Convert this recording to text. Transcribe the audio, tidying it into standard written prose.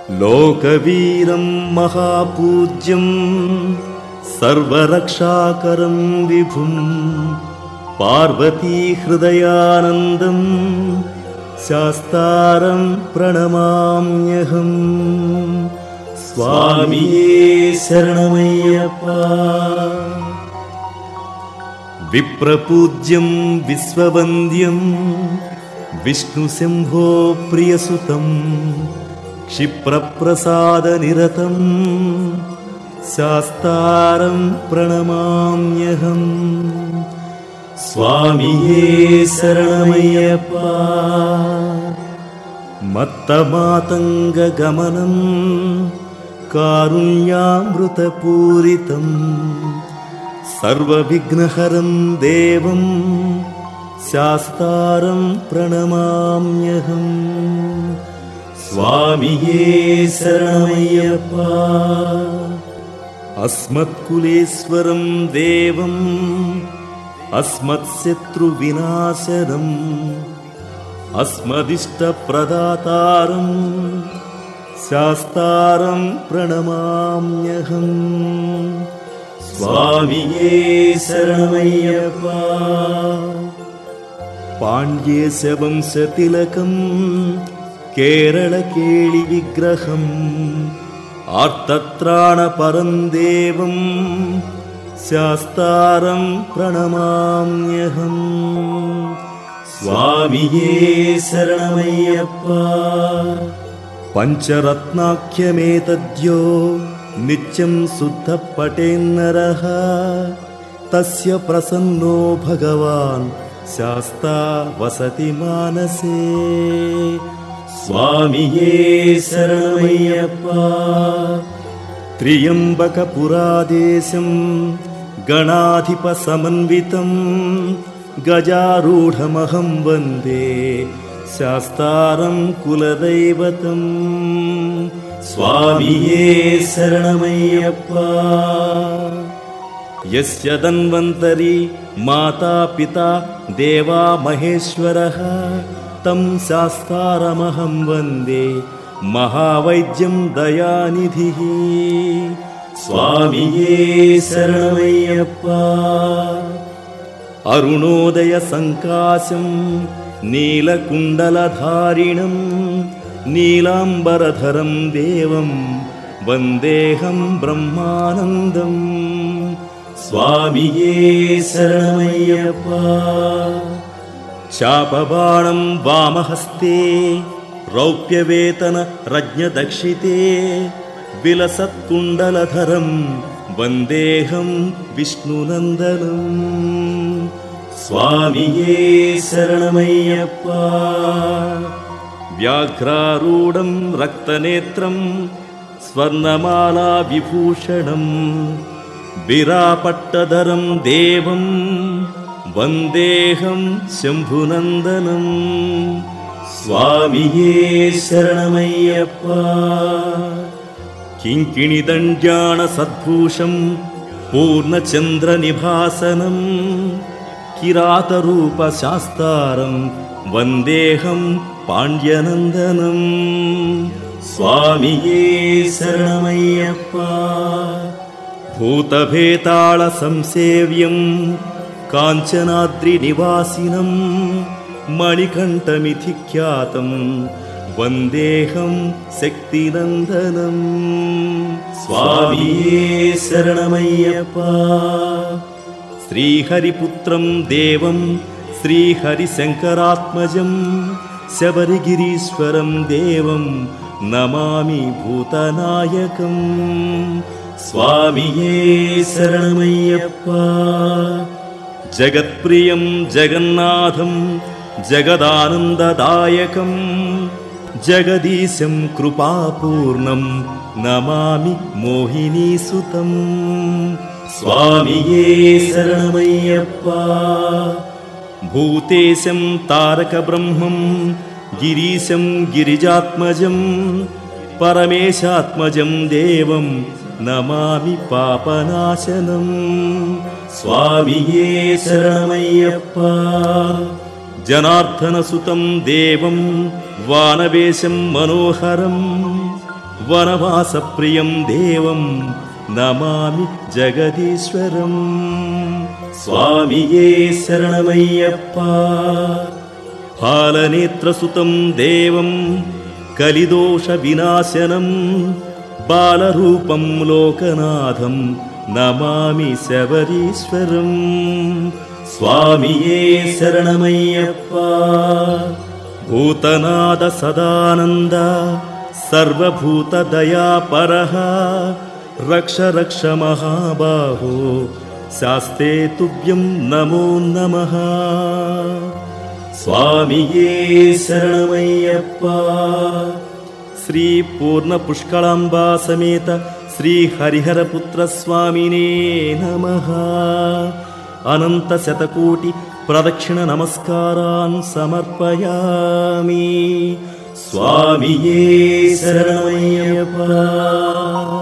लोकवीरं महापूज्यं सर्वरक्षाकरं विभुं पार्वतीहृदयानन्दं शास्तारं प्रणमाम्यहम्। स्वामिये शरणमय्यप्पा। विप्रपूज्यं विश्ववन्द्यं विष्णुशम्भो प्रियसुतं क्षिप्रप्रसादनिरतं शास्तारं प्रणमाम्यहम्। स्वामिये शरणमय्यप्पा। मत्तमातङ्गगमनं कारुण्यामृतपूरितं सर्वविघ्नहरं देवं शास्तारं प्रणमाम्यहम्। स्वामिये शरणमय्यप्पा। अस्मत्कुलेश्वरं देवम् अस्मत्शत्रुविनाशनम् अस्मदिष्टप्रदातारं शास्तारं प्रणमाम्यहम्। स्वामिये शरणमय्यप्पा। पाण्ड्येशवंशतिलकं केरळकेळिविग्रहम् आर्तत्राणपरं देवं शास्तारं प्रणमाम्यहम्। स्वामिये शरणमय्यप्पा। पञ्चरत्नाख्यमेतद्यो नित्यं शुद्धपठेन्नरः तस्य प्रसन्नो भगवान् शास्ता वसति मानसे। स्वामिये शरणमय्यप्पा। त्र्यम्बकपुरादेशं गणाधिपसमन्वितं गजारूढमहं वन्दे शास्तारं कुलदैवतम्। स्वामिये शरणमय्यप्पा। यस्य धन्वन्तरी माता पिता देवा महेश्वरः तं शास्तारमहं वन्दे महावैद्यं दयानिधिः। स्वामिये शरणमय्यप्पा। अरुणोदयसङ्काशं नीलकुण्डलधारिणं नीलाम्बरधरं देवं वन्देऽहं ब्रह्मानन्दम्। स्वामिये शरणमय्यप्पा। चापबाणं वामहस्ते रौप्यवेतन रज्ञदक्षिते विलसत्कुण्डलधरं वन्देऽहं विष्णुनन्दनम्। स्वामिये शरणमय्यप्पा। व्याघ्रारूढं रक्तनेत्रं स्वर्णमाला विभूषणं विरापट्टधरं देवं वन्देऽहं शम्भुनन्दनम्। स्वामिये शरणमय्यप्पा। किङ्किणिदण्ड्याणसद्भूषं पूर्णचन्द्रनिभासनं किरातरूपशास्तारं वन्देऽहं पाण्ड्यनन्दनम्। स्वामिये शरणमय्यप्पा। भूतभेतालसंसेव्यं काञ्चनाद्रिनिवासिनं मणिकण्ठमिति ख्यातं वन्देऽहं शक्तिनन्दनम्। स्वामिये शरणमय्यप्पा। श्रीहरिपुत्रं देवं श्रीहरिशङ्करात्मजं शबरिगिरीश्वरं देवं नमामि भूतनायकम्। स्वामिये शरणमय्यप्पा। जगत्प्रियं जगन्नाथं जगदानन्ददायकं जगदीशं कृपापूर्णं नमामि मोहिनीसुतम्। स्वामिये शरणमय्यप्पा। भूतेशं तारकब्रह्मं गिरीशं गिरिजात्मजं परमेशात्मजं देवं नमामि पापनाशनम्। स्वामिये शरणमय्यप्पा। जनार्दनसुतं देवं वानवेशं मनोहरं వనవాసప్రియం దేవం నమామి జగదీశ్వరం. స్వామియే శరణమయ్యప్ప. పాలనేత్రసుతం దేవం కలిదోష వినాశనం బాలరూపం లోకనాథం నమామి శబరీశ్వరం. స్వామియే శరణమయ్యప్ప. భూతనాద సదానంద సర్వభూత దయాపరః రక్ష రక్ష మహాబాహో శాస్తే తుభ్యం నమో నమః. స్వామియే శరణమయ్యప్ప. శ్రీ పూర్ణ పుష్కళాంబా సమేత శ్రీ హరిహరపుత్ర స్వామినే నమః. అనంత శతకోటి ప్రదక్షిణ నమస్కారాన్ సమర్పయామి. స్వామియే శరణమయ్యప్ప.